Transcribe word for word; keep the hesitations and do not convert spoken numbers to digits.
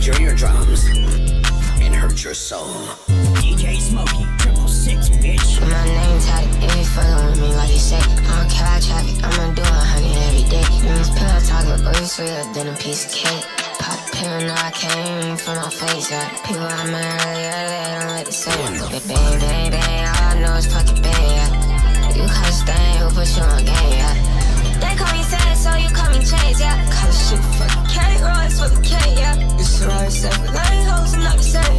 damage your eardrums and hurt your soul. D J Smokey, triple six, bitch. My name tatted, if you fucking with me like you say. I don't care about traffic, I'ma do a hundred every day. You was pillow talking, but you sweeter than a piece of cake. Pop a pill, no, I came from my face, yeah. People I met earlier, they don't like the same. Bang, bang, bang, bang, all I know is fucking bang, yeah. You call it stain, who put you on game, yeah. They call me sad, so you call me Chase, yeah. Call this shit fucking K, Royce with a K, yeah. You should always say, but I ain't hoes, I'm not the same.